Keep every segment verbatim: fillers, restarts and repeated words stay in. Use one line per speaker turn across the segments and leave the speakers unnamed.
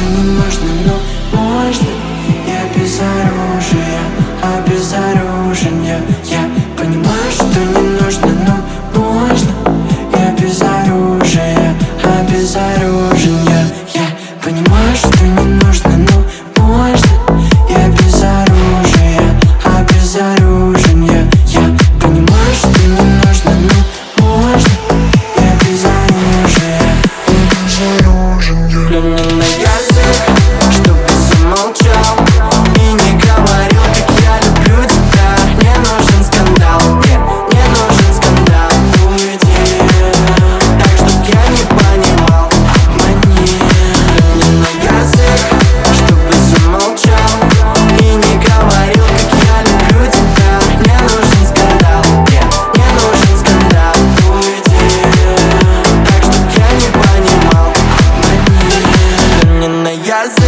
не нужно, но можно. Я без оружия, обезоружен я. Я понимаю, что не нужно, но можно. Я без оружия, обезоружен я. Я понимаю, что не нужно, но можно. Я без оружия, обезоружен я. Я понимаю, что не нужно, но можно. Я без оружия, обезоружен я. Плюнь мне на язык, чтобы замолчал и не говорил, как я люблю тебя. Не нужен скандал, нет, не нужен скандал. Уйди, так, чтоб я не понимал. Обмани. Плюнь мне на язык, чтобы замолчал и не говорил, как я люблю тебя. Не нужен скандал, нет, не нужен скандал. Уйди, так, чтоб я не понимал. Обмани. Плюнь мне на язык.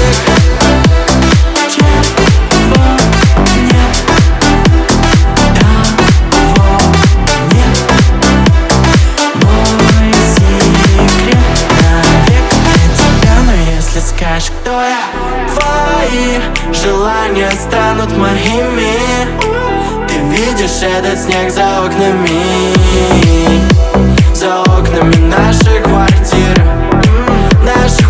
Скажешь, кто я? Твои желания станут моими. Ты видишь этот снег за окнами, за окнами нашей квартиры. Наши